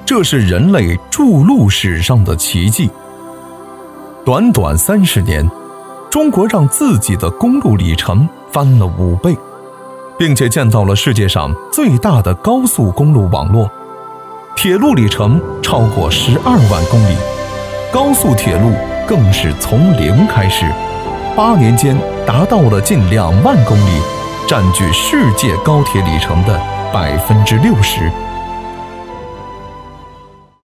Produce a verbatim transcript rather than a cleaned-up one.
这是人类筑路史上的奇迹。短短三十年，中国让自己的公路里程翻了五倍，并且建造了世界上最大的高速公路网络，铁路里程超过十二万公里，高速铁路更是从零开始，八年间达到了近两万公里，占据世界高铁里程的百分之六十。